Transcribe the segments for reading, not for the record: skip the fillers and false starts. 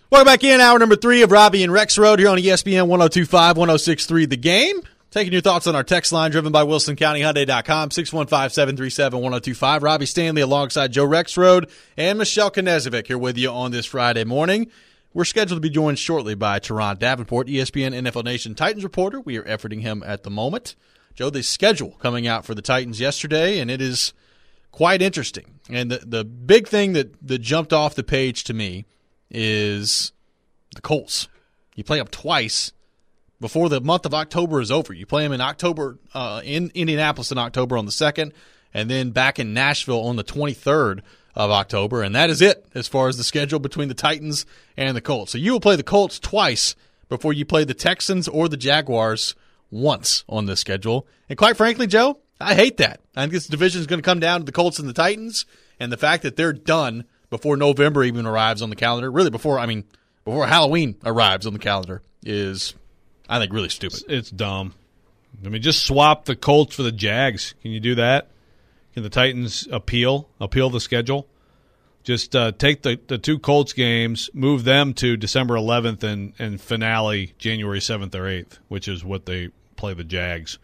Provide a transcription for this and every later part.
Welcome back in, hour number 3 of Robbie and Rex Road here on ESPN 102.5, 106.3 The Game. Taking your thoughts on our text line driven by WilsonCountyHyundai.com, 615-737-1025. Robbie Stanley alongside Joe Rexrode and Michelle Knezovic here with you on this Friday morning. We're scheduled to be joined shortly by Teron Davenport, ESPN NFL Nation Titans reporter. We are efforting him at the moment. Joe, the schedule coming out for the Titans yesterday, and it is quite interesting. And the big thing that jumped off the page to me is the Colts. You play them twice before the month of October is over. You play them in October, in Indianapolis in October on the 2nd, and then back in Nashville on the 23rd of October, and that is it as far as the schedule between the Titans and the Colts. So you will play the Colts twice before you play the Texans or the Jaguars once on this schedule. And quite frankly, Joe, I hate that. I think this division is going to come down to the Colts and the Titans, and the fact that they're done before November even arrives on the calendar, really before Halloween arrives on the calendar, is, I think, really stupid. It's dumb. I mean, just swap the Colts for the Jags. Can you do that? Can the Titans appeal the schedule? Just take the 2 Colts games, move them to December 11th and finale January 7th or 8th, which is what they play the Jags.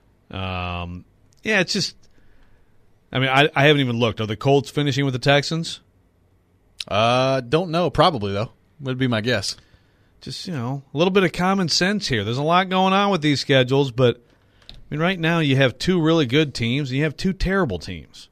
It's just – I mean, I haven't even looked. Are the Colts finishing with the Texans? Don't know. Probably, though. Would be my guess. Just, a little bit of common sense here. There's a lot going on with these schedules, but I mean, right now you have 2 really good teams and you have 2 terrible teams.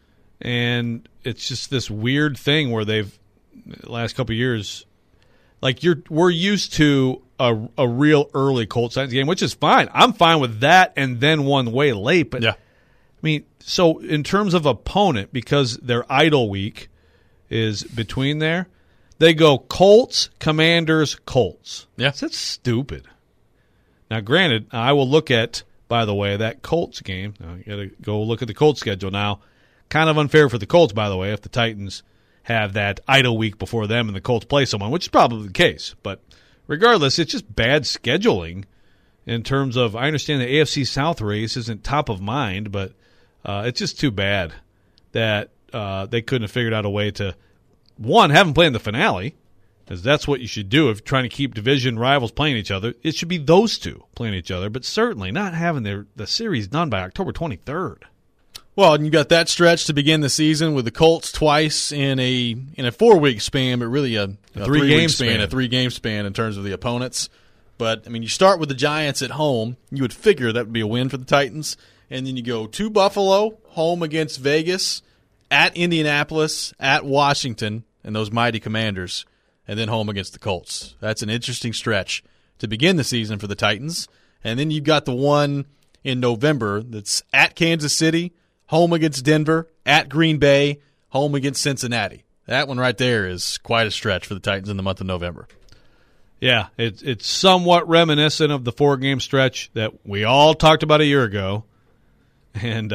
And it's just this weird thing where the last couple of years, like we're used to a real early Colts Titans game, which is fine. I'm fine with that and then one way late. But, yeah. I mean, so in terms of opponent, because their idle week is between there, they go Colts, Commanders, Colts. Yeah. That's stupid. Now, granted, I will look at, by the way, that Colts game. Now, you got to go look at the Colts schedule now. Kind of unfair for the Colts, by the way, if the Titans have that idle week before them and the Colts play someone, which is probably the case. But regardless, it's just bad scheduling in terms of, I understand the AFC South race isn't top of mind, but it's just too bad that they couldn't have figured out a way to, one, have them play in the finale, because that's what you should do if you're trying to keep division rivals playing each other. It should be those 2 playing each other, but certainly not having the series done by October 23rd. Well, and you got that stretch to begin the season with the Colts twice in a 4-week span, but really a 3-game span, a 3-game span in terms of the opponents. But, I mean, you start with the Giants at home. You would figure that would be a win for the Titans. And then you go to Buffalo, home against Vegas, at Indianapolis, at Washington, and those mighty Commanders, and then home against the Colts. That's an interesting stretch to begin the season for the Titans. And then you've got the one in November that's at Kansas City, home against Denver, at Green Bay, home against Cincinnati. That one right there is quite a stretch for the Titans in the month of November. Yeah, it's somewhat reminiscent of the 4-game stretch that we all talked about a year ago. And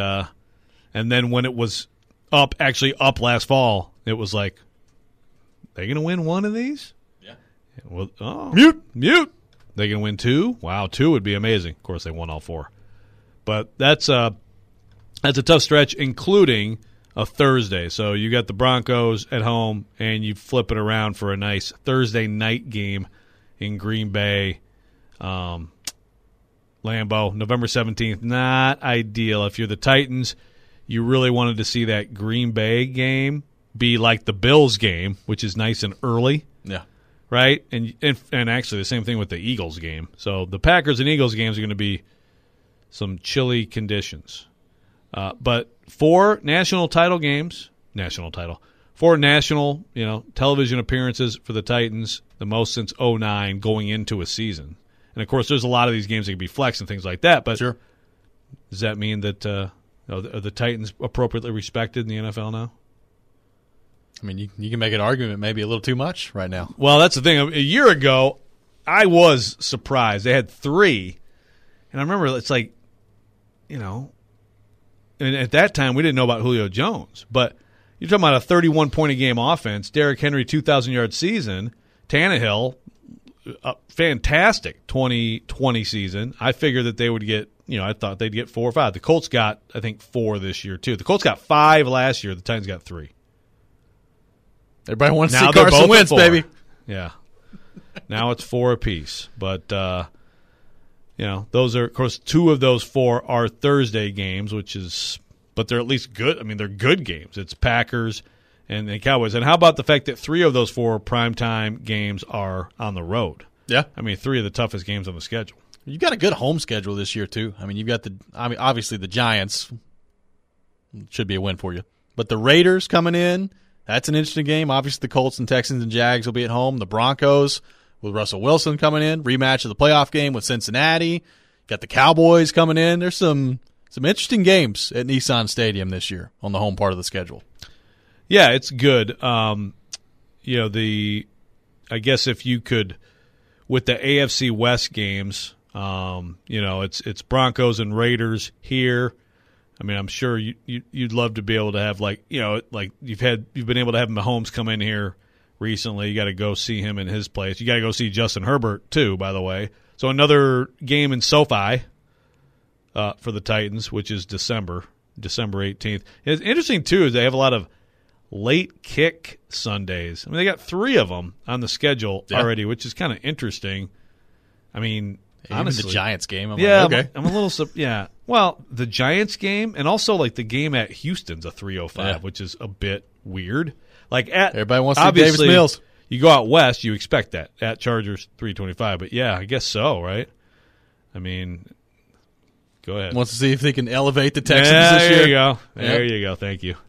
then when it was up last fall, it was like, they going to win one of these? Yeah. Well, mute. They going to win 2? Wow, 2 would be amazing. Of course, they won all 4. But that's a tough stretch, including a Thursday. So you got the Broncos at home, and you flip it around for a nice Thursday night game in Green Bay. Lambeau, November 17th. Not ideal. If you're the Titans, you really wanted to see that Green Bay game be like the Bills game, which is nice and early. Yeah. Right? And actually the same thing with the Eagles game. So the Packers and Eagles games are going to be some chilly conditions. But 4 national title games, 4 national, television appearances for the Titans, the most since 2009 going into a season. And, of course, there's a lot of these games that can be flex and things like that. But sure. Does that mean that are the Titans appropriately respected in the NFL now? I mean, you can make an argument maybe a little too much right now. Well, that's the thing. A year ago, I was surprised. They had 3. And I remember it's like, and at that time we didn't know about Julio Jones. But you're talking about a 31-point-a-game offense, Derrick Henry 2,000-yard season, Tannehill, a fantastic 2020 season. I figured that they would get, I thought they'd get 4 or 5. The Colts got, I think, 4 this year, too. The Colts got 5 last year. The Titans got 3. Everybody wants to see Carson Wentz, baby. Yeah. Now it's 4 apiece. But, those are, of course, 2 of those 4 are Thursday games, but they're at least good. I mean, they're good games. It's Packers and the Cowboys. And how about the fact that 3 of those 4 primetime games are on the road? Yeah. I mean, 3 of the toughest games on the schedule. You've got a good home schedule this year, too. I mean, you've got obviously the Giants should be a win for you. But the Raiders coming in, that's an interesting game. Obviously, the Colts and Texans and Jags will be at home. The Broncos with Russell Wilson coming in, rematch of the playoff game with Cincinnati. Got the Cowboys coming in. There's some interesting games at Nissan Stadium this year on the home part of the schedule. Yeah, it's good. I guess if you could, with the AFC West games, it's Broncos and Raiders here. I mean, I'm sure you'd love to be able to have like you've been able to have Mahomes come in here recently. You got to go see him in his place. You got to go see Justin Herbert too, by the way. So another game in SoFi for the Titans, which is December 18th. It's interesting too is they have a lot of late kick Sundays. I mean, they got 3 of them on the schedule already, which is kind of interesting. I mean, honestly, the Giants game. I'm okay. I'm a little well, the Giants game and also like the game at Houston's a 3:05, which is a bit weird. Like everybody wants to see Davis Mills. You go out west, you expect that at Chargers 3:25, but yeah, I guess so, right? I mean, go ahead. Wants to see if they can elevate the Texans this year. There you go. There you go. Thank you.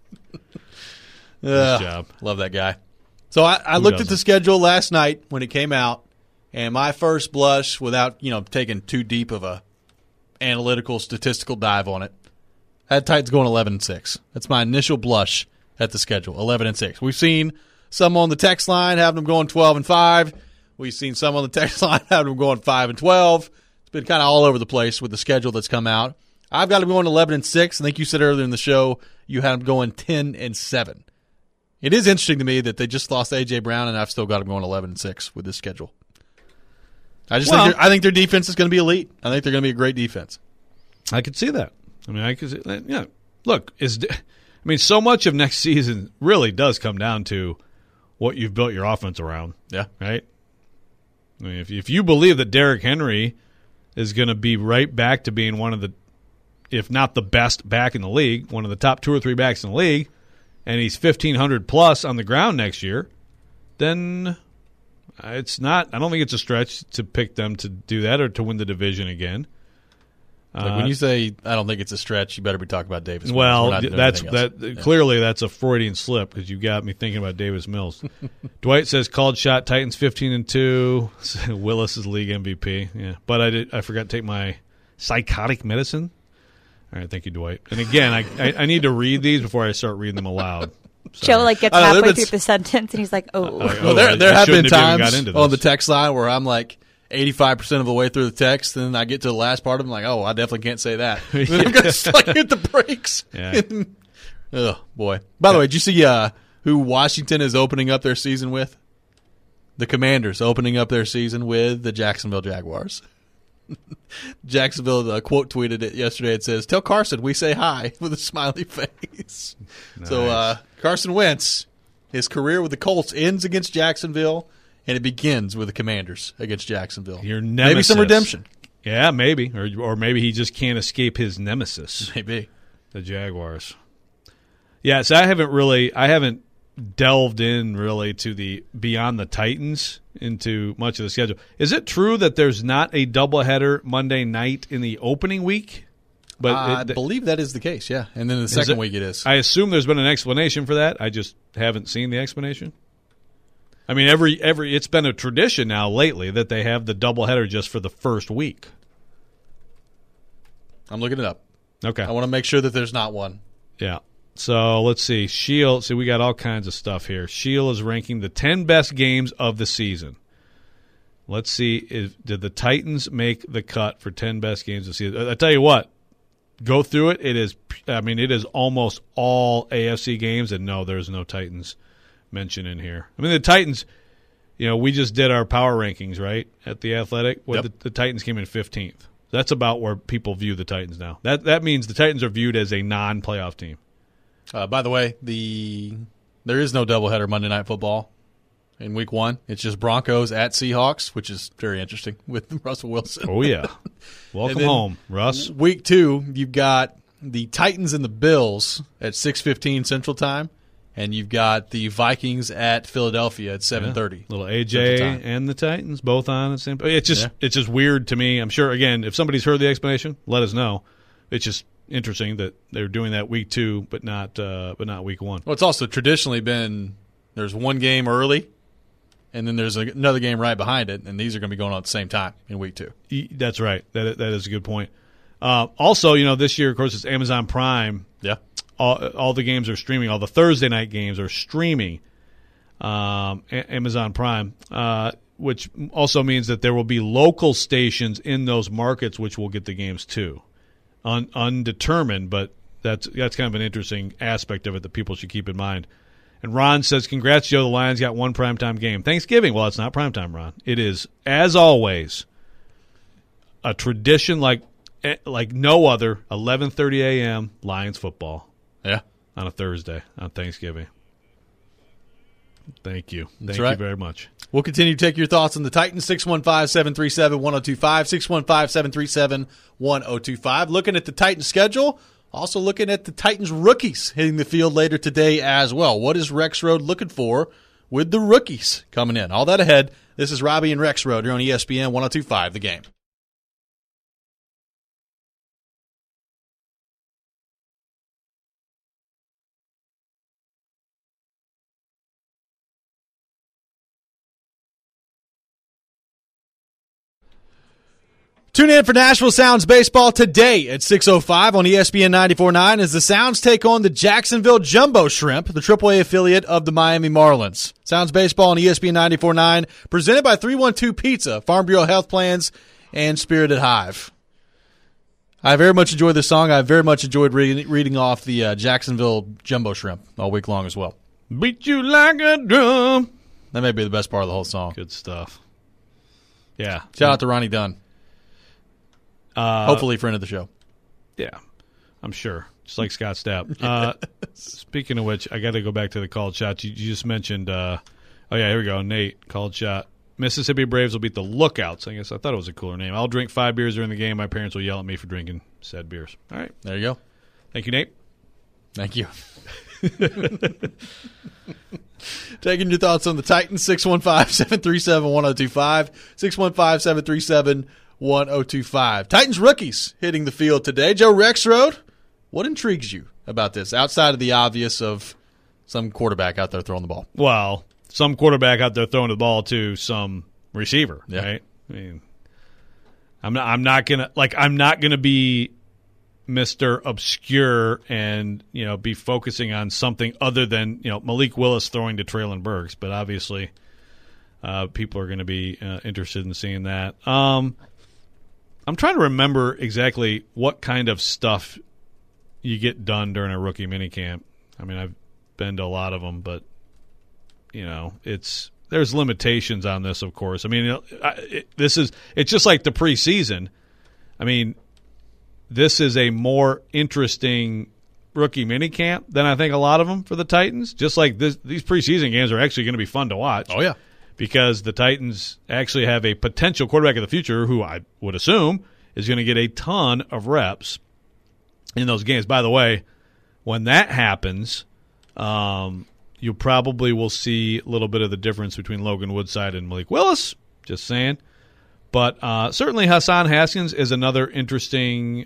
Nice job. Love that guy. So I looked at the schedule last night when it came out, and my first blush, without taking too deep of a analytical statistical dive on it, had Titans going 11-6. That's my initial blush at the schedule, 11-6. We've seen some on the text line having them going 12-5. We've seen some on the text line having them going 5-12. It's been kind of all over the place with the schedule that's come out. I've got them going 11-6. I think you said earlier in the show you had them going 10-7. It is interesting to me that they just lost A.J. Brown, and I've still got them going 11-6 with this schedule. I think their defense is going to be elite. I think they're going to be a great defense. I could see that. I mean, Look, so much of next season really does come down to what you've built your offense around. Yeah. Right? I mean, if you believe that Derrick Henry is going to be right back to being one of the, if not the best back in the league, one of the top 2 or 3 backs in the league, and he's 1,500 plus on the ground next year, then I don't think it's a stretch to pick them to do that or to win the division again. When you say I don't think it's a stretch, you better be talking about Davis Mills. Well, clearly that's a Freudian slip because you got me thinking about Davis Mills. Dwight says called shot Titans 15-2. Willis is league MVP. Yeah, but I forgot to take my psychotic medicine. All right, thank you, Dwight. And again, I need to read these before I start reading them aloud. Joe gets halfway through the sentence and he's like, there have been times on the text line where I'm like 85% of the way through the text, and then I get to the last part of them like, oh, I definitely can't say that. And then I'm going to start hit the brakes. Yeah. Oh, boy. By the way, did you see who Washington is opening up their season with? The Commanders opening up their season with the Jacksonville Jaguars. Jacksonville quote tweeted it yesterday. It says, "Tell Carson we say hi," with a smiley face. Nice. So Carson Wentz, his career with the Colts ends against Jacksonville, and it begins with the Commanders against Jacksonville. Your nemesis. Maybe some redemption. Yeah, maybe, or maybe he just can't escape his nemesis. Maybe the Jaguars. Yeah, so I haven't delved in really to the beyond the Titans into much of the schedule. Is it true that there's not a doubleheader Monday night in the opening week? But I believe that is the case, yeah. And then the second week it is. I assume there's been an explanation for that. I just haven't seen the explanation. I mean, every it's been a tradition now lately that they have the doubleheader just for the first week. I'm looking it up. Okay. I want to make sure that there's not one. Yeah. So let's see. Shield. See, we got all kinds of stuff here. Shield is ranking the 10 best games of the season. Let's see. Did the Titans make the cut for 10 best games of the season? I tell you what. Go through it. It is almost all AFC games, and no, there's no Titans mentioned in here. I mean, the Titans, we just did our power rankings, right, at The Athletic. Where yep. the Titans came in 15th. That's about where people view the Titans now. That means the Titans are viewed as a non-playoff team. By the way, there is no doubleheader Monday Night Football in week 1. It's just Broncos at Seahawks, which is very interesting with Russell Wilson. Oh, yeah. Welcome home, Russ. Week 2, you've got the Titans and the Bills at 6:15 Central Time, and you've got the Vikings at Philadelphia at 7:30. Little AJ and the Titans both on at the same time. It's just weird to me. I'm sure, again, if somebody's heard the explanation, let us know. It's just interesting that they're doing that week 2, but not week 1. Well, it's also traditionally been there's one game early, and then there's another game right behind it, and these are going to be going on at the same time in week 2. That's right. That is a good point. Also, this year, of course, it's Amazon Prime. Yeah. All the games are streaming. All the Thursday night games are streaming Amazon Prime, which also means that there will be local stations in those markets which will get the games too. Undetermined, but that's kind of an interesting aspect of it that people should keep in mind. And Ron says, congrats, Joe. The Lions got one primetime game. Thanksgiving. Well, it's not primetime, Ron. It is, as always, a tradition like no other, 11:30 a.m. Lions football. Yeah. On a Thursday on Thanksgiving. Thank you. Thank you very much. We'll continue to take your thoughts on the Titans, 615-737-1025, 615-737-1025. Looking at the Titans schedule, also looking at the Titans rookies hitting the field later today as well. What is Rex Road looking for with the rookies coming in? All that ahead. This is Robbie and Rex Road here on ESPN 102.5 The Game. Tune in for Nashville Sounds Baseball today at 6:05 on ESPN 94.9 as the Sounds take on the Jacksonville Jumbo Shrimp, the AAA affiliate of the Miami Marlins. Sounds Baseball on ESPN 94.9, presented by 312 Pizza, Farm Bureau Health Plans, and Spirited Hive. I very much enjoyed this song. I very much enjoyed reading off the Jacksonville Jumbo Shrimp all week long as well. Beat you like a drum. That may be the best part of the whole song. Good stuff. Yeah. Shout out to Ronnie Dunn. Hopefully friend of the show. Yeah, I'm sure. Just like Scott Stapp. Speaking of which, I got to go back to the called shots. You just mentioned, here we go. Nate, called shot. Mississippi Braves will beat the Lookouts. I guess I thought it was a cooler name. I'll drink 5 beers during the game. My parents will yell at me for drinking said beers. All right. There you go. Thank you, Nate. Thank you. Taking your thoughts on the Titans, 615-737-1025, 615-737-1025. Titans rookies hitting the field today. Joe Rexrode, what intrigues you about this, outside of the obvious of some quarterback out there throwing the ball? Well, some quarterback out there throwing the ball to some receiver, yeah. Right? I mean, I'm not gonna be Mr. Obscure and be focusing on something other than Malik Willis throwing to Treylon Burks, but obviously people are going to be interested in seeing that. I'm trying to remember exactly what kind of stuff you get done during a rookie minicamp. I mean, I've been to a lot of them, but there's limitations on this, of course. I mean, it's just like the preseason. I mean, this is a more interesting rookie minicamp than I think a lot of them for the Titans. Just like these preseason games are actually going to be fun to watch. Oh, yeah. Because the Titans actually have a potential quarterback of the future who I would assume is going to get a ton of reps in those games. By the way, when that happens, you probably will see a little bit of the difference between Logan Woodside and Malik Willis. Just saying. But certainly Hassan Haskins is another interesting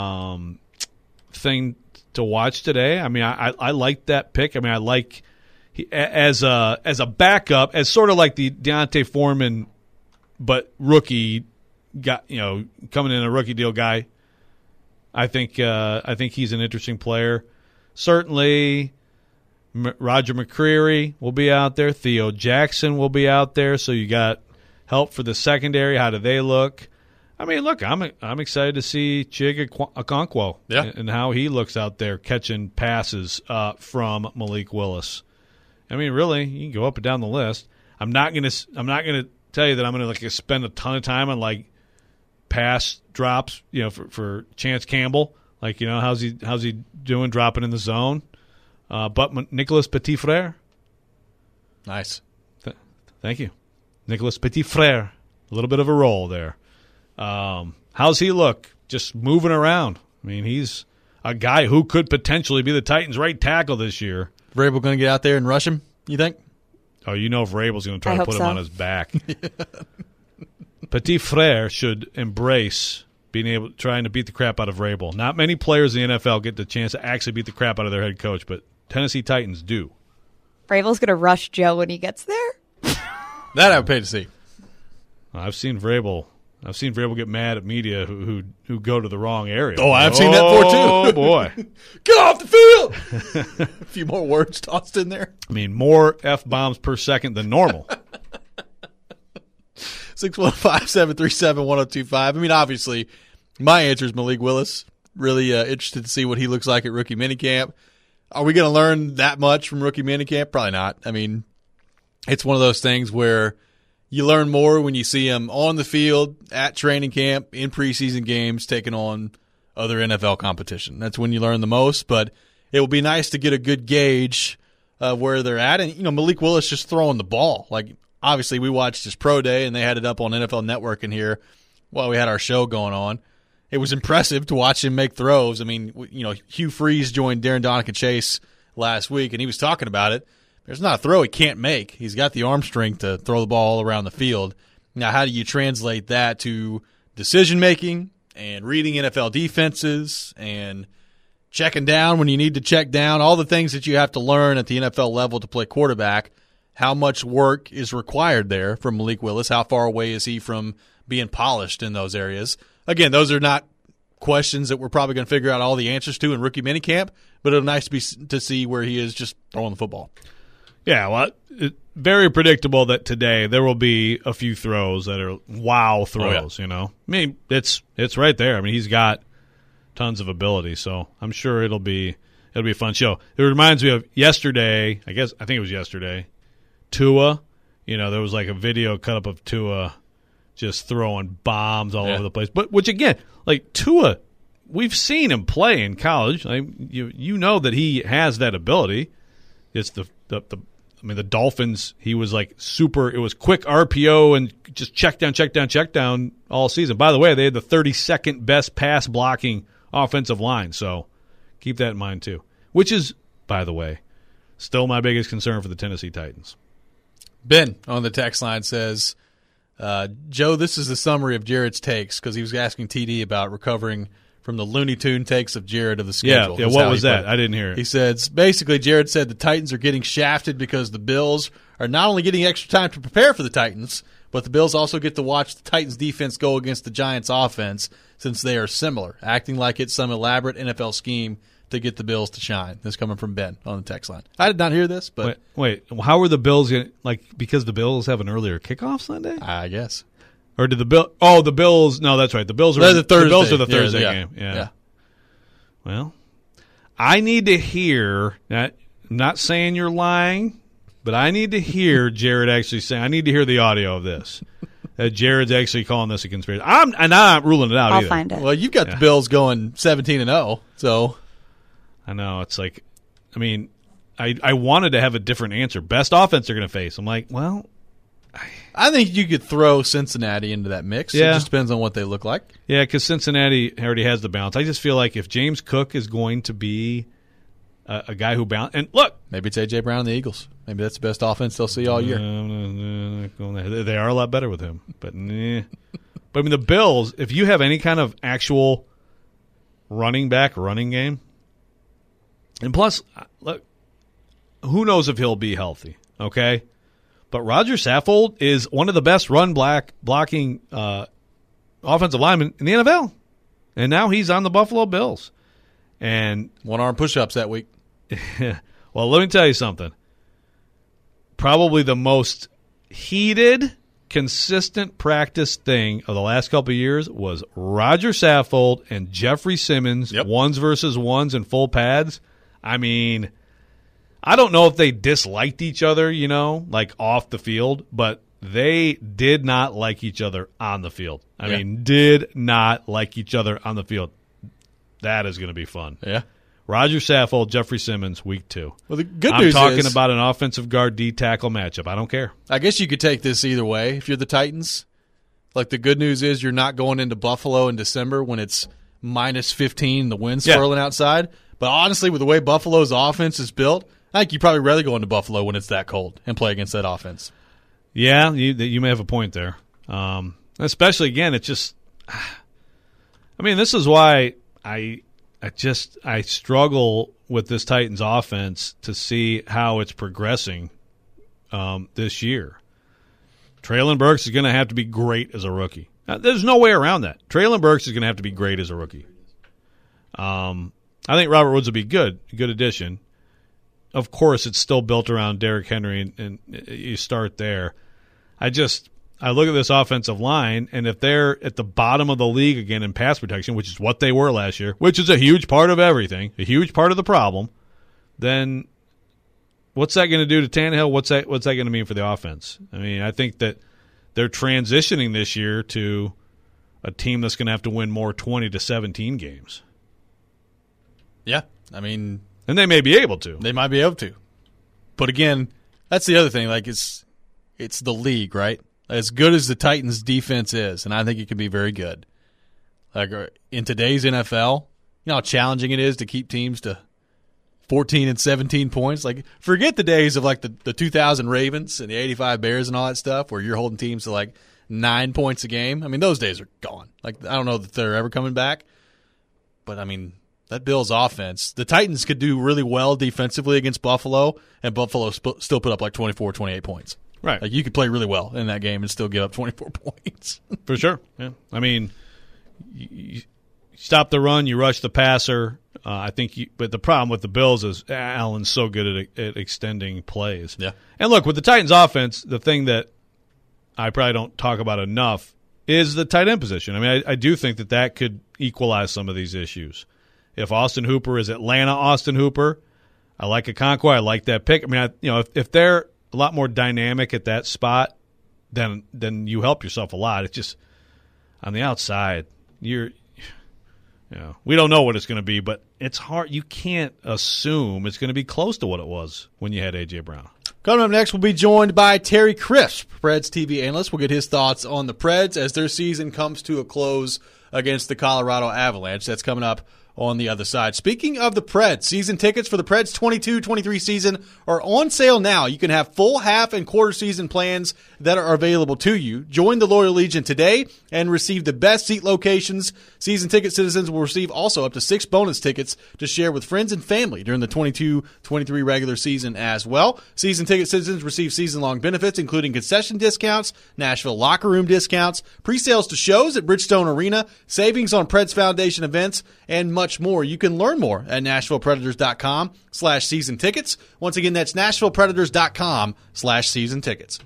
thing to watch today. I mean, I like that pick. I mean, I like as a backup, as sort of like the D'Onta Foreman, but rookie guy, coming in a rookie deal guy. I think he's an interesting player. Certainly, Roger McCreary will be out there. Theo Jackson will be out there. So you got help for the secondary. How do they look? I mean, look, I'm excited to see Chig Okonkwo and how he looks out there catching passes from Malik Willis. I mean, really, you can go up and down the list. I'm not gonna tell you that I'm gonna spend a ton of time on pass drops, for Chance Campbell. How's he doing dropping in the zone? But Nicholas Petitfrere, nice. Thank you. Nicholas Petit-Frere. A little bit of a roll there. How's he look? Just moving around. I mean, he's a guy who could potentially be the Titans' right tackle this year. Vrabel going to get out there and rush him, you think? Oh, you know Vrabel's going to try to put him on his back. Petit-Frere should embrace trying to beat the crap out of Vrabel. Not many players in the NFL get the chance to actually beat the crap out of their head coach, but Tennessee Titans do. Vrabel's going to rush Joe when he gets there? That I would pay to see. I've seen Vrabel get mad at media who go to the wrong area. Oh, I've seen that before, too. Oh, boy. Get off the field! A few more words tossed in there. I mean, more F-bombs per second than normal. 615-737-1025. I mean, obviously, my answer is Malik Willis. Really interested to see what he looks like at rookie minicamp. Are we going to learn that much from rookie minicamp? Probably not. I mean, it's one of those things where you learn more when you see him on the field, at training camp, in preseason games, taking on other NFL competition. That's when you learn the most, but it will be nice to get a good gauge of where they're at. And, Malik Willis just throwing the ball. Like, obviously, we watched his pro day, and they had it up on NFL Network in here while we had our show going on. It was impressive to watch him make throws. I mean, Hugh Freeze joined Darren Donica Chase last week, and he was talking about it. There's not a throw he can't make. He's got the arm strength to throw the ball all around the field. Now, how do you translate that to decision-making and reading NFL defenses and checking down when you need to check down, all the things that you have to learn at the NFL level to play quarterback? How much work is required there from Malik Willis? How far away is he from being polished in those areas? Again, those are not questions that we're probably going to figure out all the answers to in rookie minicamp, but it'll be nice to see where he is just throwing the football. Yeah, well, very predictable that today there will be a few throws that are wow throws, I mean, it's right there. I mean, he's got tons of ability, so I'm sure it'll be a fun show. It reminds me of yesterday, I think it was yesterday, Tua, there was like a video cut up of Tua just throwing bombs all over the place. But which again, like Tua, we've seen him play in college. You know that he has that ability. It's the Dolphins, he was like super, it was quick RPO and just check down all season. By the way, they had the 32nd best pass blocking offensive line, so keep that in mind too. Which is, by the way, still my biggest concern for the Tennessee Titans. Ben on the text line says, Joe, this is the summary of Jared's takes, because he was asking TD about recovering from the Looney Tune takes of Jared of the schedule. Yeah, what was that? I didn't hear it. He said, basically, Jared said the Titans are getting shafted because the Bills are not only getting extra time to prepare for the Titans, but the Bills also get to watch the Titans defense go against the Giants offense, since they are similar, acting like it's some elaborate NFL scheme to get the Bills to shine. This coming from Ben on the text line. I did not hear this, but wait, how were the Bills because the Bills have an earlier kickoff Sunday? I guess. Or did the Bills? Oh, the Bills. No, that's right. The Bills are the Thursday. The Bills are the Thursday game. Yeah. Well, I need to hear. I'm not saying you're lying, but I need to hear Jared actually saying. I need to hear the audio of this. That Jared's actually calling this a conspiracy. I'm not ruling it out I'll either. find it. Well, you've got the Bills going 17-0, so I know it's like. I mean, I wanted to have a different answer. Best offense they're going to face. I'm like, well. I think you could throw Cincinnati into that mix. Yeah. It just depends on what they look like. Yeah, because Cincinnati already has the balance. I just feel like if James Cook is going to be a guy who balance, and look, maybe it's A.J. Brown and the Eagles. Maybe that's the best offense they'll see all year. They are a lot better with him, but But I mean, the Bills. If you have any kind of actual running game, and plus, look, who knows if he'll be healthy? Okay. But Roger Saffold is one of the best run blocking offensive linemen in the NFL. And now he's on the Buffalo Bills. And one-arm push-ups that week. Well, let me tell you something. Probably the most heated, consistent practice thing of the last couple of years was Roger Saffold and Jeffrey Simmons, ones versus ones and full pads. I mean, I don't know if they disliked each other, like off the field, but they did not like each other on the field. I mean, did not like each other on the field. That is going to be fun. Yeah. Roger Saffold, Jeffrey Simmons, week 2. Well, the good I'm news talking is, about an offensive guard D-tackle matchup. I don't care. I guess you could take this either way if you're the Titans. Like, the good news is you're not going into Buffalo in December when it's minus 15, the wind swirling outside. But honestly, with the way Buffalo's offense is built, I think you'd probably rather go into Buffalo when it's that cold and play against that offense. Yeah, you may have a point there. Especially, again, it's just – I mean, this is why I struggle with this Titans offense to see how it's progressing this year. Treylon Burks is going to have to be great as a rookie. Now, there's no way around that. Treylon Burks is going to have to be great as a rookie. I think Robert Woods will be good addition. Of course, it's still built around Derrick Henry, and you start there. I look at this offensive line, and if they're at the bottom of the league again in pass protection, which is what they were last year, which is a huge part of everything, a huge part of the problem, then what's that going to do to Tannehill? What's that going to mean for the offense? I mean, I think that they're transitioning this year to a team that's going to have to win more 20-17 games. Yeah, I mean, and they may be able to. They might be able to. But again, that's the other thing. Like, it's the league, right? As good as the Titans' defense is, and I think it can be very good. Like, in today's NFL, you know how challenging it is to keep teams to 14 and 17 points. Like, forget the days of like the 2000 Ravens and the 85 Bears and all that stuff where you're holding teams to like 9 points a game. I mean, those days are gone. Like, I don't know that they're ever coming back. But, I mean, that Bills offense, the Titans could do really well defensively against Buffalo, and Buffalo still put up like 24, 28 points. Right. Like, you could play really well in that game and still give up 24 points. For sure. Yeah. I mean, you stop the run, you rush the passer. I think but the problem with the Bills is Allen's so good at extending plays. Yeah. And look, with the Titans offense, the thing that I probably don't talk about enough is the tight end position. I mean, I do think that could equalize some of these issues. If Austin Hooper is Atlanta Austin Hooper, I like Okonkwo. I like that pick. I mean, if they're a lot more dynamic at that spot, then you help yourself a lot. It's just on the outside, we don't know what it's going to be, but it's hard. You can't assume it's going to be close to what it was when you had A.J. Brown. Coming up next, we'll be joined by Terry Crisp, Preds TV analyst. We'll get his thoughts on the Preds as their season comes to a close against the Colorado Avalanche. That's coming up on the other side. Speaking of the Preds, season tickets for the Preds 22-23 season are on sale now. You can have full, half, and quarter season plans that are available to you. Join the Loyal Legion today and receive the best seat locations. Season ticket citizens will receive also up to 6 bonus tickets to share with friends and family during the 22-23 regular season as well. Season ticket citizens receive season-long benefits, including concession discounts, Nashville locker room discounts, pre-sales to shows at Bridgestone Arena, savings on Preds Foundation events, and much more. You can learn more at NashvillePredators.com/season tickets. Once again, that's NashvillePredators.com/season tickets.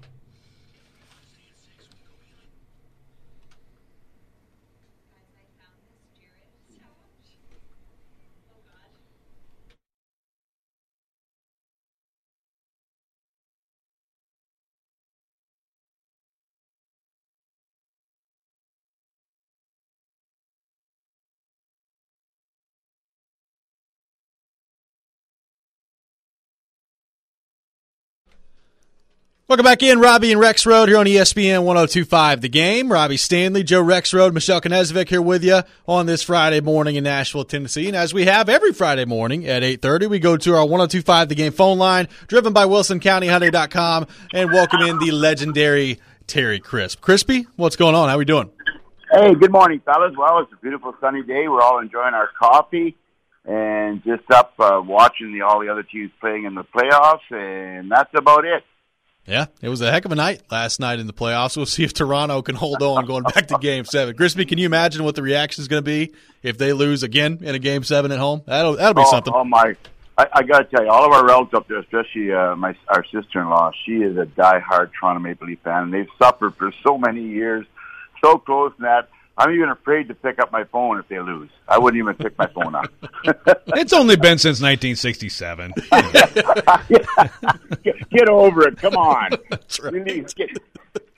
Welcome back in, Robbie and Rex Road here on ESPN 102.5 The Game. Robbie Stanley, Joe Rex Road, Michelle Knezvik here with you on this Friday morning in Nashville, Tennessee. And as we have every Friday morning at 8:30, we go to our 102.5 The Game phone line, driven by WilsonCountyHyundai.com, and welcome in the legendary Terry Crisp. Crispy, what's going on? How we doing? Hey, good morning, fellas. Well, it's a beautiful sunny day. We're all enjoying our coffee and just up watching all the other teams playing in the playoffs, and that's about it. Yeah, it was a heck of a night last night in the playoffs. We'll see if Toronto can hold on going back to Game 7. Crispy, can you imagine what the reaction is going to be if they lose again in a Game 7 at home? That'll be something. Oh, my. I got to tell you, all of our relatives up there, especially our sister-in-law, she is a diehard Toronto Maple Leaf fan, and they've suffered for so many years, so close in that. I'm even afraid to pick up my phone if they lose. I wouldn't even pick my phone up. It's only been since 1967. Get over it. Come on. That's right.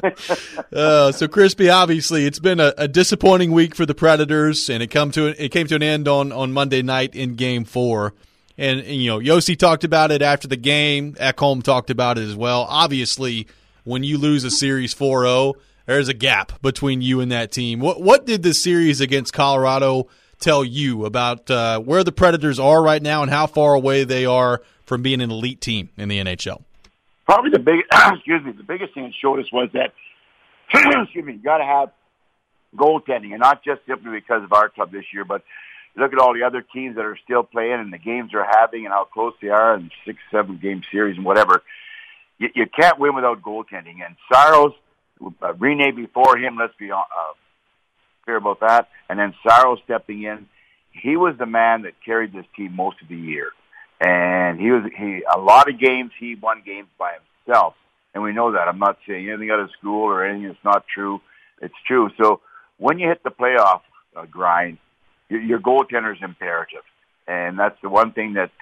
So Crispy, obviously, it's been a disappointing week for the Predators, and it came to an end on Monday night in Game 4. And Yossi talked about it after the game. Ekholm talked about it as well. Obviously, when you lose a series 4-0, there's a gap between you and that team. What did the series against Colorado tell you about where the Predators are right now and how far away they are from being an elite team in the NHL? Probably the biggest thing it showed us was that, you got to have goaltending, and not just simply because of our club this year, but look at all the other teams that are still playing and the games they're having and how close they are in 6-7 game series and whatever. You can't win without goaltending. And Saros, Rene before him, let's be clear about that, and then Saros stepping in, he was the man that carried this team most of the year. And a lot of games, he won games by himself. And we know that. I'm not saying anything out of school or anything that's not true. It's true. So when you hit the playoff grind, your goaltender is imperative. And that's the one thing that,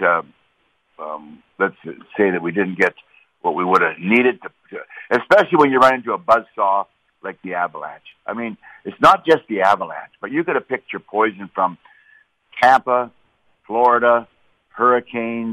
let's say that we didn't get what we would have needed to, especially when you run into a buzzsaw like the Avalanche. I mean, it's not just the Avalanche, but you could have picked your poison from Tampa, Florida, Hurricanes,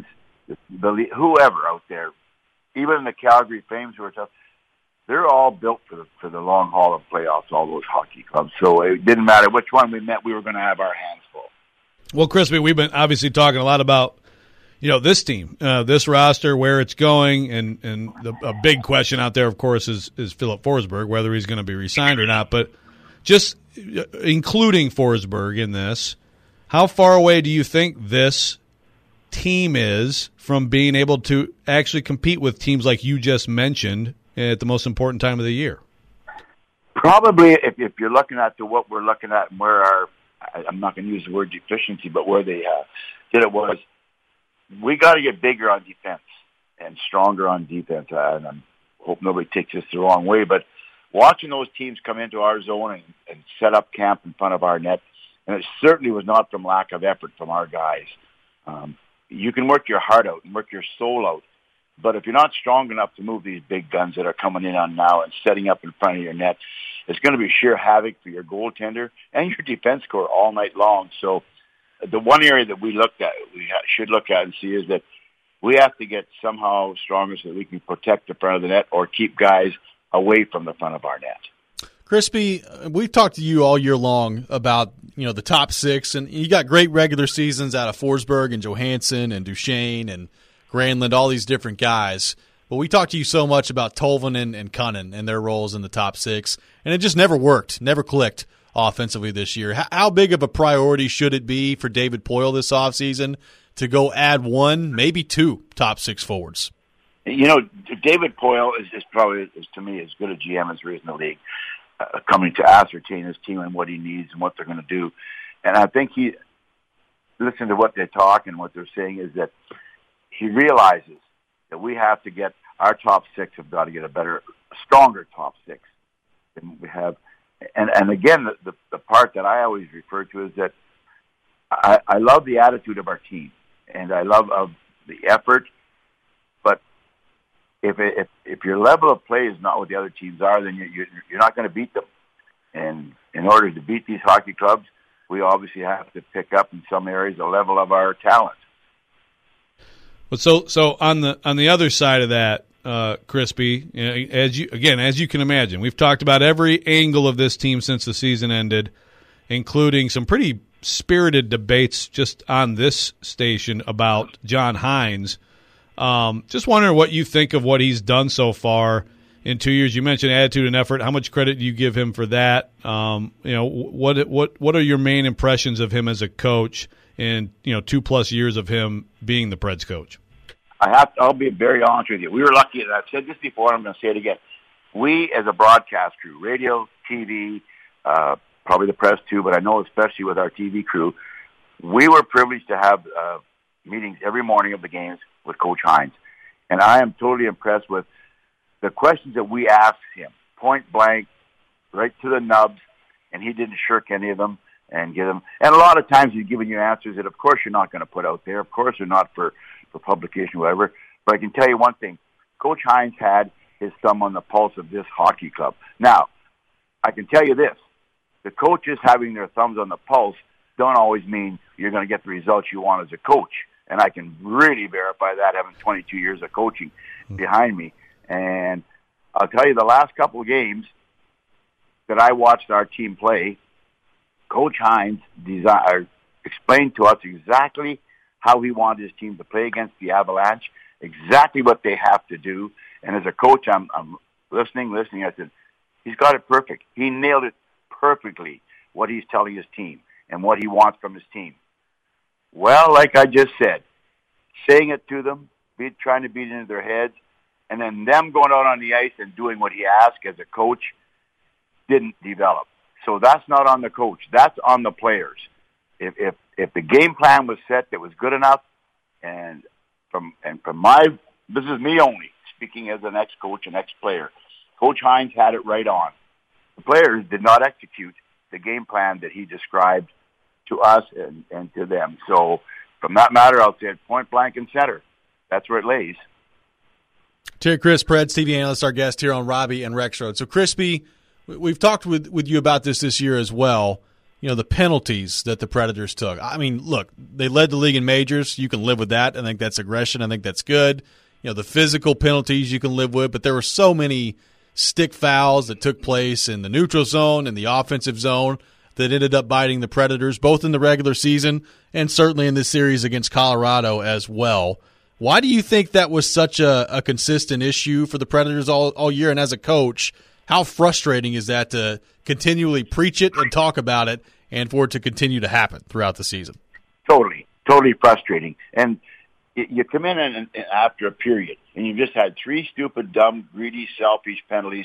whoever out there, even the Calgary Flames who are tough. They're all built for the long haul of playoffs, all those hockey clubs. So it didn't matter which one we met, we were going to have our hands full. Well, Crispy, we've been obviously talking a lot about this team, this roster, where it's going, and a big question out there, of course, is Filip Forsberg, whether he's going to be re-signed or not. But just including Forsberg in this, how far away do you think this team is from being able to actually compete with teams like you just mentioned at the most important time of the year? Probably, if you're looking at what we're looking at and where I'm not going to use the word deficiency, but where they did it was, we got to get bigger on defense and stronger on defense. And I hope nobody takes this the wrong way, but watching those teams come into our zone and set up camp in front of our net, and it certainly was not from lack of effort from our guys. You can work your heart out and work your soul out, but if you're not strong enough to move these big guns that are coming in on now and setting up in front of your net, it's going to be sheer havoc for your goaltender and your defense core all night long. So the one area that we should look at and see is that we have to get somehow stronger so that we can protect the front of the net or keep guys away from the front of our net. Crispy, we've talked to you all year long about the top six, and you got great regular seasons out of Forsberg and Johansson and Duchesne and Granlund, all these different guys. But we talked to you so much about Tolvanen and Cunnin and their roles in the top six, and it just never worked, never clicked offensively this year. How big of a priority should it be for David Poile this offseason to go add one, maybe two top six forwards? David Poile is probably, to me, as good a GM as there is in the league. Coming to ascertain his team and what he needs and what they're going to do. And I think he, listen to what they talk and what they're saying, is that he realizes that we have to get, our top six have got to get a stronger top six than we have. And again, the part that I always refer to is that I love the attitude of our team and I love the effort, but if your level of play is not what the other teams are, then you're not going to beat them. And in order to beat these hockey clubs, we obviously have to pick up in some areas the level of our talent. But so on the other side of that, Crispy, as you can imagine, we've talked about every angle of this team since the season ended, including some pretty spirited debates just on this station about John Hynes. Just wondering what you think of what he's done so far in 2 years. You mentioned attitude and effort. How much credit do you give him for that? What are your main impressions of him as a coach in 2+ years of him being the Preds coach? I'll be very honest with you. We were lucky, and I've said this before, and I'm going to say it again. We, as a broadcast crew, radio, TV, probably the press too, but I know especially with our TV crew, we were privileged to have meetings every morning of the games with Coach Hynes. And I am totally impressed with the questions that we asked him, point blank, right to the nubs, and he didn't shirk any of them and get them. And a lot of times he's giving you answers that, of course, you're not going to put out there. Of course, they're not for publication or whatever. But I can tell you one thing. Coach Hynes had his thumb on the pulse of this hockey club. Now, I can tell you this. The coaches having their thumbs on the pulse don't always mean you're going to get the results you want as a coach. And I can really verify that, having 22 years of coaching behind me. And I'll tell you, the last couple of games that I watched our team play, Coach Hines explained to us exactly how he wanted his team to play against the Avalanche, exactly what they have to do. And as a coach, I'm listening. I said, he's got it perfect. He nailed it perfectly, what he's telling his team and what he wants from his team. Well, like I just said, saying it to them, trying to beat it into their heads, and then them going out on the ice and doing what he asked as a coach didn't develop. So that's not on the coach. That's on the players. If the game plan was set that was good enough, and from my, this is me only speaking as an ex-coach and ex-player, Coach Hines had it right on. The players did not execute the game plan that he described to us and to them. So from that matter, I'll say point blank and center. That's where it lays. Terry Crisp, Preds TV analyst, our guest here on Robbie and Rex Road. So, Crispy, we've talked with you about this year as well. You know, the penalties that the Predators took. I mean, look, they led the league in majors. You can live with that. I think that's aggression. I think that's good. You know, the physical penalties you can live with, but there were so many stick fouls that took place in the neutral zone and the offensive zone that ended up biting the Predators, both in the regular season and certainly in this series against Colorado as well. Why do you think that was such a consistent issue for the Predators all year? And as a coach, how frustrating is that to continually preach it and talk about it and for it to continue to happen throughout the season? Totally frustrating. And you come in and after a period, and you've just had 3 stupid, dumb, greedy, selfish penalties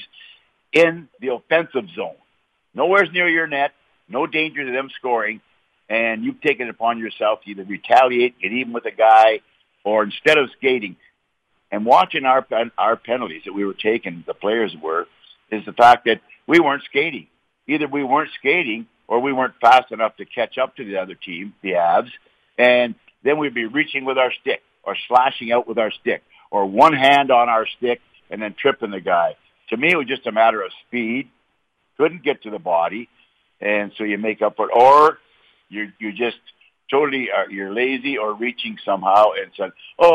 in the offensive zone. Nowhere's near your net, no danger to them scoring, and you've taken it upon yourself to either retaliate, get even with a guy, or instead of skating. And watching our penalties that we were taking, the players were, is the fact that we weren't skating. Either we weren't skating or we weren't fast enough to catch up to the other team, the Avs, and then we'd be reaching with our stick or slashing out with our stick or one hand on our stick and then tripping the guy. To me, it was just a matter of speed. Couldn't get to the body, and so you make up for it. Or you just totally you're lazy or reaching somehow and said,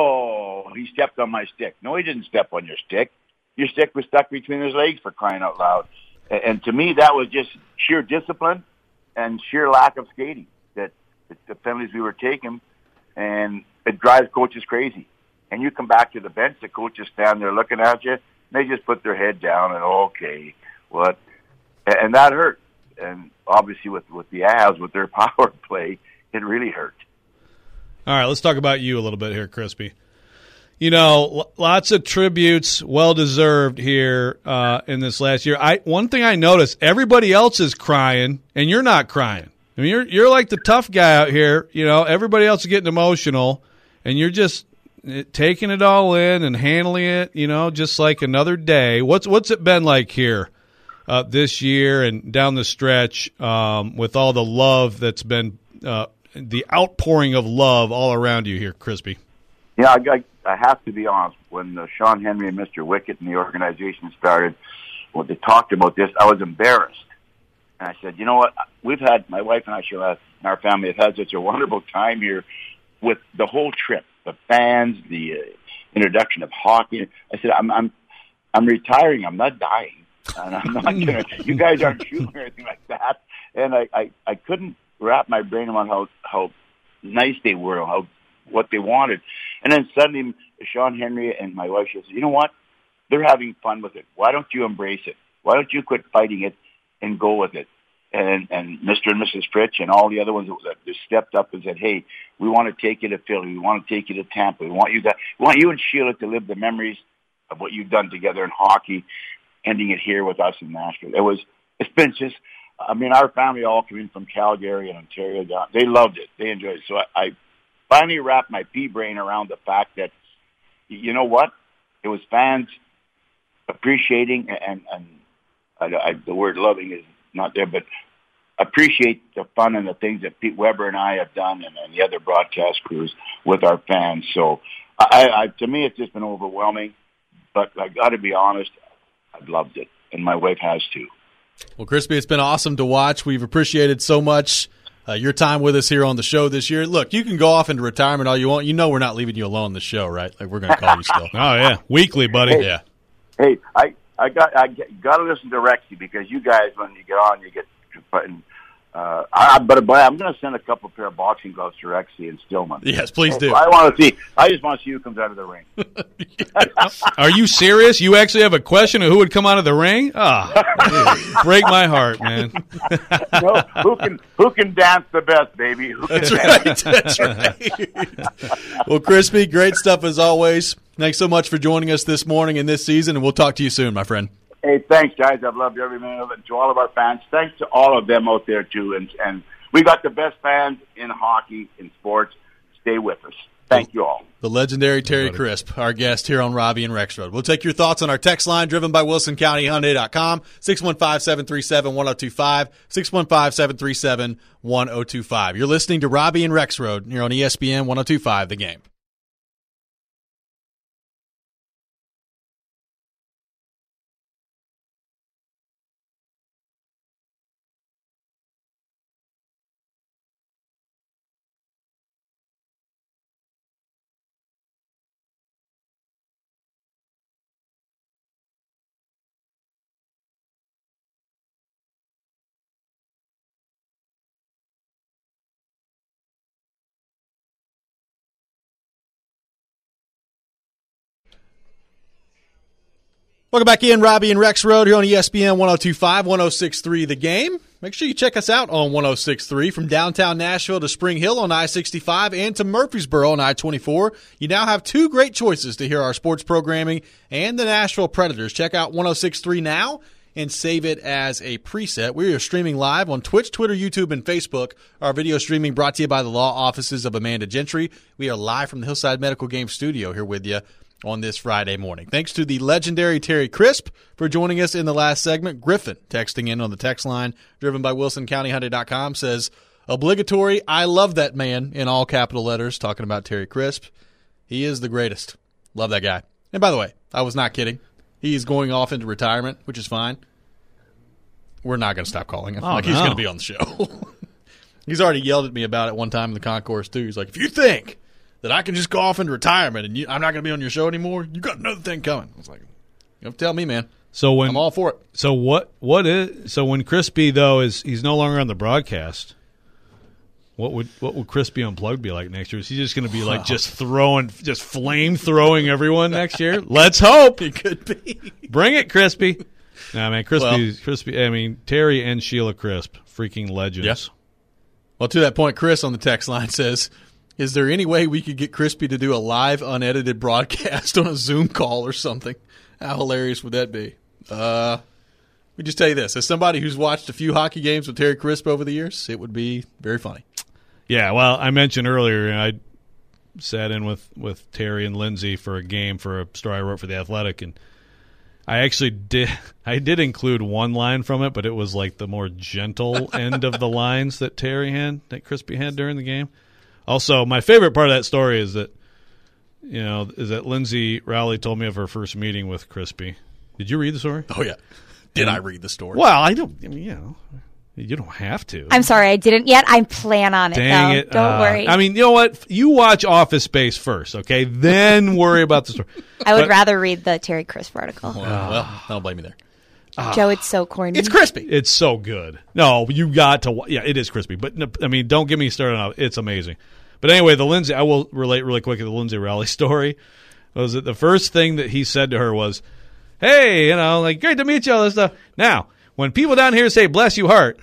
oh, he stepped on my stick. No, he didn't step on your stick. Your stick was stuck between his legs, for crying out loud. And to me, that was just sheer discipline and sheer lack of skating, that the penalties we were taking, and it drives coaches crazy. And you come back to the bench, the coaches stand there looking at you, and they just put their head down and, okay, what? And that hurt. And obviously with the Avs, with their power play, it really hurt. All right, let's talk about you a little bit here, Crispy. You know, lots of tributes, well-deserved here in this last year. One thing I noticed, everybody else is crying, and you're not crying. I mean, you're like the tough guy out here. You know, everybody else is getting emotional, and you're just taking it all in and handling it, you know, just like another day. What's it been like here this year and down the stretch with all the love that's been the outpouring of love all around you here, Crispy? Yeah, I have to be honest. When Sean Henry and Mr. Wickett and the organization started, when they talked about this, I was embarrassed. And I said, you know what? My wife and I, Sheila, and our family have had such a wonderful time here with the whole trip, the fans, the introduction of hockey. I said, I'm retiring. I'm not dying. And I'm not gonna. You guys aren't shooting or anything like that. And I couldn't wrap my brain around how nice they were, what they wanted. And then suddenly, Sean Henry and my wife said, you know what? They're having fun with it. Why don't you embrace it? Why don't you quit fighting it and go with it? And Mr. and Mrs. Fritsch and all the other ones that just stepped up and said, hey, we want to take you to Philly. We want to take you to Tampa. We want you and Sheila to live the memories of what you've done together in hockey, ending it here with us in Nashville. It's been just, I mean, our family all came in from Calgary and Ontario. They loved it. They enjoyed it. So I finally wrapped my pea brain around the fact that, you know what? It was fans appreciating, and the word loving is not there, but appreciate the fun and the things that Pete Weber and I have done and the other broadcast crews with our fans. So to me, it's just been overwhelming. but I got to be honest, I've loved it, and my wife has too. Well, Crispy, it's been awesome to watch. We've appreciated so much your time with us here on the show this year. Look, you can go off into retirement all you want. You know we're not leaving you alone on the show, right? Like, we're going to call you still. Oh, yeah. Weekly, buddy. Hey, yeah. Hey, I got to listen to Rexy, because you guys, when you get on, you get putting. But I'm going to send a couple pair of boxing gloves to Rexy and Stillman. Yes, please do. I just want to see who comes out of the ring. Are you serious? You actually have a question of who would come out of the ring? Break my heart, man. No, who can dance the best, baby? That's right. That's right. Well, Crispy, great stuff as always. Thanks so much for joining us this morning and this season, and we'll talk to you soon, my friend. Hey, thanks, guys. I've loved every minute of it. To all of our fans, thanks to all of them out there, too. And we got the best fans in hockey, in sports. Stay with us. Thank you all. The legendary Terry Crisp, our guest here on Robbie and Rex Road. We'll take your thoughts on our text line, driven by WilsonCountyHyundai.com, 615-737-1025, 615-737-1025. You're listening to Robbie and Rex Road here on ESPN 1025, The Game. Welcome back in, Robbie and Rex Road here on ESPN 1025, 1063 The Game. Make sure you check us out on 1063 from downtown Nashville to Spring Hill on I-65 and to Murfreesboro on I-24. You now have two great choices to hear our sports programming and the Nashville Predators. Check out 1063 now and save it as a preset. We are streaming live on Twitch, Twitter, YouTube, and Facebook. Our video streaming brought to you by the law offices of Amanda Gentry. We are live from the Hillside Medical Game Studio here with you on this Friday morning. Thanks to the legendary Terry Crisp for joining us in the last segment. Griffin texting in on the text line, driven by WilsonCountyHyundai.com, says, obligatory, I love that man, in all capital letters, talking about Terry Crisp. He is the greatest. Love that guy. And by the way, I was not kidding. He's going off into retirement, which is fine. We're not going to stop calling him. He's going to be on the show. He's already yelled at me about it one time in the concourse, too. He's like, if you think that I can just go off into retirement and I'm not going to be on your show anymore, you got another thing coming. I was like, you have to tell me, man. So I'm all for it. So when Crispy, though, he's no longer on the broadcast, what would Crispy Unplugged be like next year? Is he just going to be like just flame throwing everyone next year? Let's hope. He could be. Bring it, Crispy. Nah, man, Crispy. I mean, Terry and Sheila Crisp, freaking legends. Yes. Well, to that point, Chris on the text line says, is there any way we could get Crispy to do a live, unedited broadcast on a Zoom call or something? How hilarious would that be? Let me just tell you this. As somebody who's watched a few hockey games with Terry Crisp over the years, it would be very funny. Yeah, well, I mentioned earlier, I sat in with Terry and Lindsay for a game for a story I wrote for The Athletic, and I actually did include one line from it, but it was like the more gentle end of the lines that Crispy had during the game. Also, my favorite part of that story is that Lindsay Rowley told me of her first meeting with Crispy. Did you read the story? Oh, yeah. Did I read the story? Well, you don't have to. I'm sorry, I didn't yet. I plan on it, Dang though. it. Don't worry. I mean, you know what? You watch Office Space first, okay? Then worry about the story. I would rather read the Terry Crisp article. Well, I don't blame you there. Joe, it's so corny. It's crispy. It's so good. No, you got to. Yeah, it is crispy. But I mean, don't get me started on it. It's amazing. But anyway, I will relate really quick to the Lindsay Rowley story. Was that the first thing that he said to her was, "Hey, great to meet you, all this stuff. Now, when people down here say bless your heart,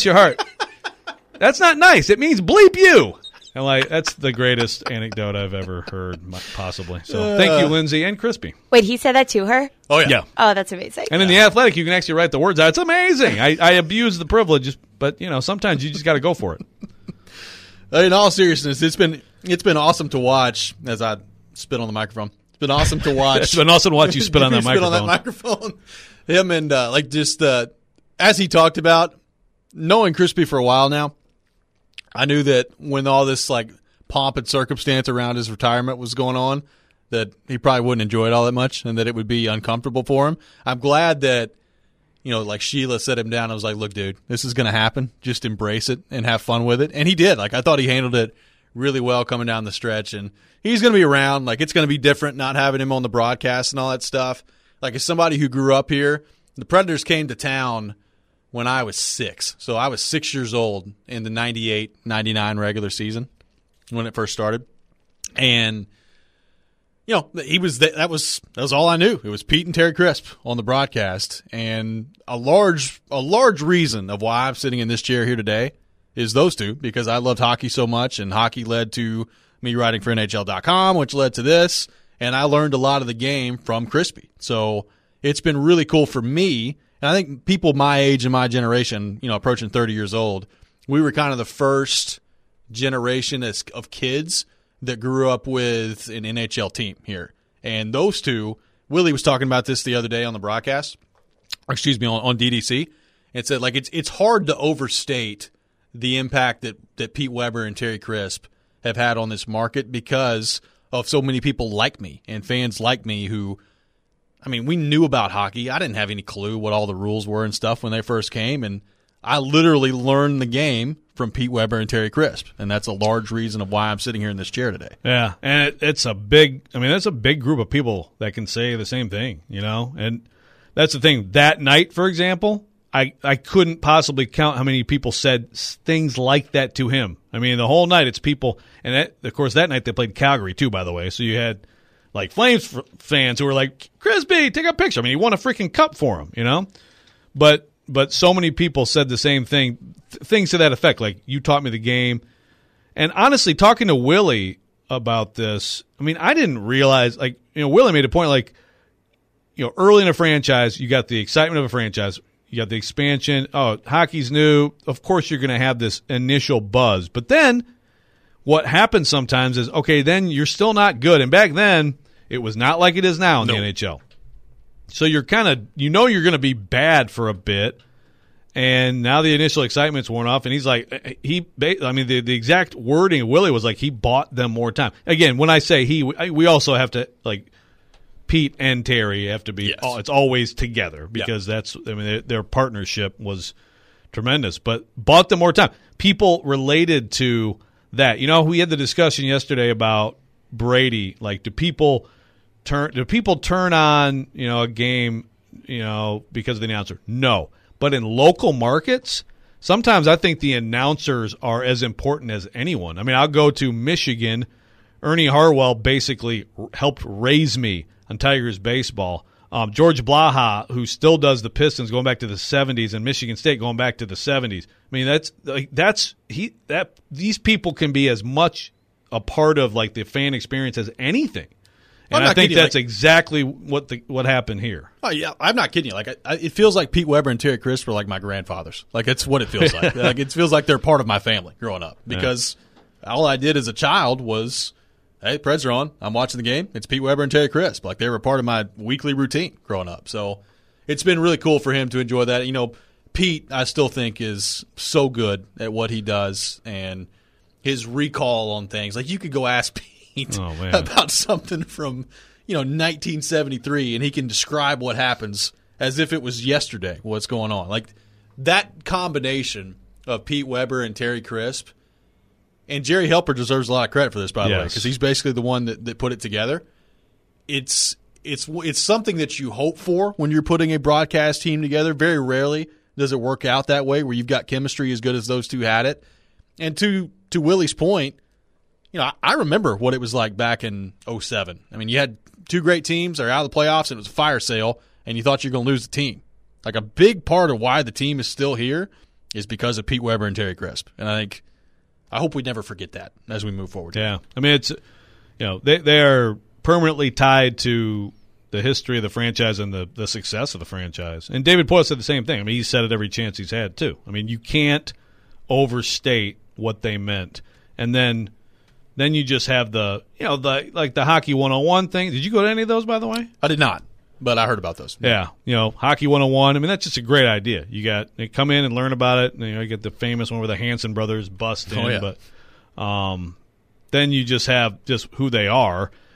that's not nice. It means bleep you." And that's the greatest anecdote I've ever heard, possibly. So thank you, Lindsay and Crispy. Wait, he said that to her? Oh, yeah. Oh, that's amazing. And in The Athletic, you can actually write the words out. It's amazing. I abuse the privilege, but sometimes you just got to go for it. In all seriousness, it's been awesome to watch as I spit on the microphone. It's been awesome to watch. It's been awesome to watch you spit on that microphone. Him and as he talked about, knowing Crispy for a while now, I knew that when all this pomp and circumstance around his retirement was going on, that he probably wouldn't enjoy it all that much and that it would be uncomfortable for him. I'm glad that, like Sheila set him down. I was like, look, dude, this is going to happen. Just embrace it and have fun with it. And he did. Like, I thought he handled it really well coming down the stretch. And he's going to be around. Like, it's going to be different not having him on the broadcast and all that stuff. Like, as somebody who grew up here, the Predators came to town when I was 6. So I was 6 years old in the 98-99 regular season when it first started. And he was that was all I knew. It was Pete and Terry Crisp on the broadcast, and a large reason of why I'm sitting in this chair here today is those two, because I loved hockey so much, and hockey led to me writing for NHL.com, which led to this, and I learned a lot of the game from Crispy. So it's been really cool for me, and I think people my age and my generation, approaching 30 years old, we were kind of the first generation of kids that grew up with an NHL team here. And those two, Willie was talking about this the other day on the broadcast, on DDC, and said, like, it's hard to overstate the impact that Pete Weber and Terry Crisp have had on this market because of so many people like me and fans like me who, we knew about hockey. I didn't have any clue what all the rules were and stuff when they first came, and I literally learned the game from Pete Weber and Terry Crisp, and that's a large reason of why I'm sitting here in this chair today. Yeah, and that's a big group of people that can say the same thing, and that's the thing. That night, for example, I couldn't possibly count how many people said things like that to him. The whole night it's people, and of course that night they played Calgary too, by the way, so you had like Flames fans who were like, Crispy, take a picture. He won a freaking cup for him, But so many people said the same thing, things to that effect, like, you taught me the game. And honestly, talking to Willie about this, I didn't realize, Willie made a point, early in a franchise, you got the excitement of a franchise, you got the expansion, hockey's new, of course you're going to have this initial buzz. But then what happens sometimes is, okay, then you're still not good. And back then, it was not like it is now in the NHL. So you're kind of, you're going to be bad for a bit, and now the initial excitement's worn off, and he's like, the exact wording of Willie was like he bought them more time. Again, when I say we also have to, Pete and Terry have to be, yes. It's always together because that's, their partnership was tremendous, but bought them more time. People related to that. We had the discussion yesterday about Brady, do people turn on, a game, because of the announcer? No. But in local markets, sometimes I think the announcers are as important as anyone. I'll go to Michigan. Ernie Harwell basically helped raise me on Tigers baseball. George Blaha, who still does the Pistons going back to the 70s, and Michigan State going back to the 70s. These people can be as much a part of the fan experience as anything. And I think that's exactly what happened here. Oh, yeah, I'm not kidding you. It feels like Pete Weber and Terry Crisp were like my grandfathers. It's what it feels like. It feels like they're part of my family growing up because all I did as a child was, hey, Preds are on. I'm watching the game. It's Pete Weber and Terry Crisp. They were part of my weekly routine growing up. So it's been really cool for him to enjoy that. Pete, I still think, is so good at what he does, and his recall on things. You could go ask Pete about something from 1973, and he can describe what happens as if it was yesterday, what's going on. That combination of Pete Weber and Terry Crisp, and Jerry Helper deserves a lot of credit for this, by the way, because he's basically the one that put it together. It's something that you hope for when you're putting a broadcast team together. Very rarely does it work out that way, where you've got chemistry as good as those two had it. And to Willie's point, I remember what it was like back in 2007. You had two great teams. They're out of the playoffs, and it was a fire sale, and you thought you were going to lose the team. A big part of why the team is still here is because of Pete Weber and Terry Crisp. And I hope we never forget that as we move forward. Yeah. It's, they are permanently tied to the history of the franchise and the success of the franchise. And David Poyle said the same thing. He said it every chance he's had, too. You can't overstate what they meant. And then you just have the Hockey 101 thing. Did you go to any of those, by the way? I did not, but I heard about those. Yeah. Hockey 101. that's just a great idea. They come in and learn about it. You get the famous one where the Hanson brothers bust in. Oh, yeah. But then you just have just who they are,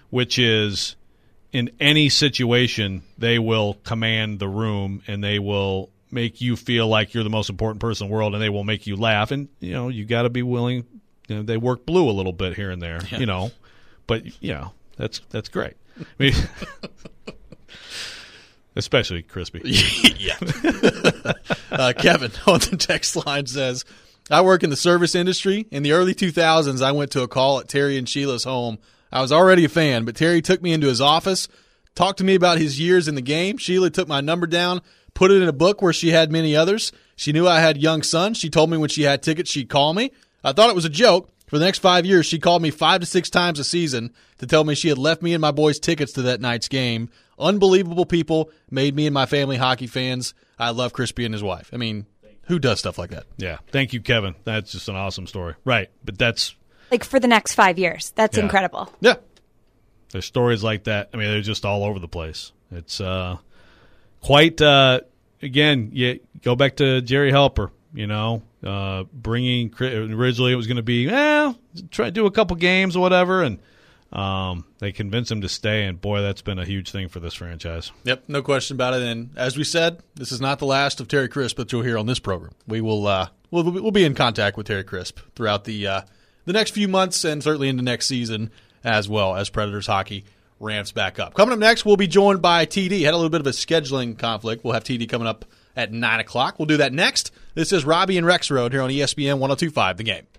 which is in any situation they will command the room and they will make you feel like you're the most important person in the world, and they will make you laugh. And you got to be willing. They work blue a little bit here and there, but that's great. I mean, especially Crispy. Yeah. Kevin on the text line says, I work in the service industry. In the early 2000s, I went to a call at Terry and Sheila's home. I was already a fan, but Terry took me into his office, talked to me about his years in the game. Sheila took my number down, put it in a book where she had many others. She knew I had young sons. She told me when she had tickets, she'd call me. I thought it was a joke. For the next 5 years, she called me 5 to 6 times a season to tell me she had left me and my boys tickets to that night's game. Unbelievable people, made me and my family hockey fans. I love Crispy and his wife. I mean, who does stuff like that? Yeah. Thank you, Kevin. That's just an awesome story. Right. But that's Like for the next 5 years. That's incredible. Yeah. there's stories like that. I mean, they're just all over the place. It's quite, again, you go back to Jerry Helper, bringing, originally it was going to be, try to do a couple games or whatever, and they convinced him to stay, and boy, that's been a huge thing for this franchise. Yep, no question about it. And as we said, this is not the last of Terry Crisp that you'll hear on this program. We will we'll be in contact with Terry Crisp throughout the next few months and certainly into next season as well as Predators hockey ramps back up. Coming up next, we'll be joined by TD. Had a little bit of a scheduling conflict. We'll have TD coming up at 9 o'clock. We'll do that next. This is Robbie and Rex Road here on ESPN 102.5 The Game.